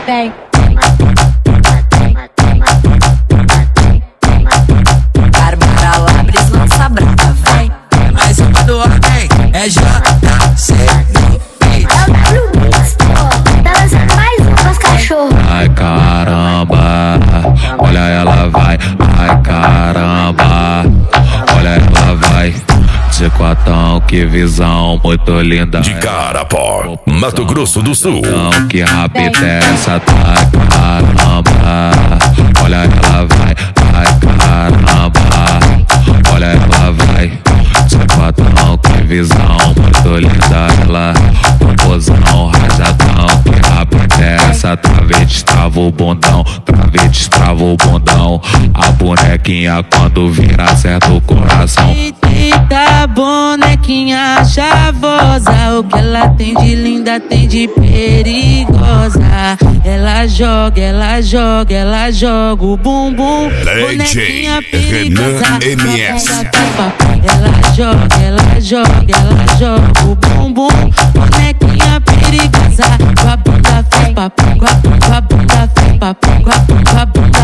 vem. Bárbara Labres lança brava, vem. Mais uma do ordem, é JC no beat. É o W Mix, pô. Tá lançando mais um pros cachorros. Ai caramba, olha ela vai. Ai caramba, olha ela vai. De quatão, que visão muito linda. De Carapó, Mato Grosso do Sul. Que rapita é essa, ai caramba, olha ela vai. Ai caramba, olha ela vai. De quatão, que visão muito linda. Ela, composão, rajadão. Que rapita é essa, travete trava o bundão. Travete trava o bundão. A bonequinha quando vira acerta o coração. Eita, bonequinha chavosa, o que ela tem de linda, tem de perigosa. Ela joga, ela joga, ela joga o bumbum. DJ Renan MS. Ela joga, ela joga, ela joga o bumbum. Bonequinha perigosa, com a bunda faz papo, com a bunda faz papo, com a bunda